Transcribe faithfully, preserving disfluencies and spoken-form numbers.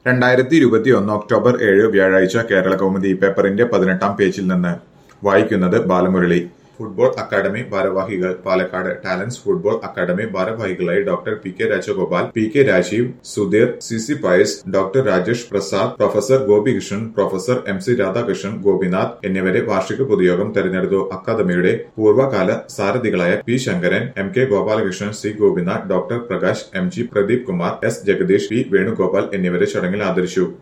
രണ്ടായിരത്തി ഇരുപത്തിയൊന്ന് ഒക്ടോബർ ഏഴ് വ്യാഴാഴ്ച കേരള കൗമുദി പേപ്പറിന്റെ പതിനെട്ടാം പേജിൽ നിന്ന് വായിക്കുന്നത് ബാലമുരളി. ഫുട്ബോൾ അക്കാദമി ഭാരവാഹികൾ പാലക്കാട്. ടാലന്റ്സ് ഫുട്ബോൾ അക്കാദമി ഭാരവാഹികളായി doctor P K Rajagopal, P K Rajeev, Sudheer, C C Pius, doctor Rajesh Prasad, professor Gopikrishnan, professor M C Radhakrishnan, Gopinath എന്നിവരെ വാർഷിക പൊതുയോഗം തെരഞ്ഞെടുത്തു. അക്കാദമിയുടെ പൂർവ്വകാല സാരഥികളായ P Sankaran, M K Gopalakrishnan, C Gopinath, doctor Prakash, M G Pradeep Kumar, S Jagadish, P Venugopal എന്നിവരെ ചടങ്ങിൽ ആദരിച്ചു.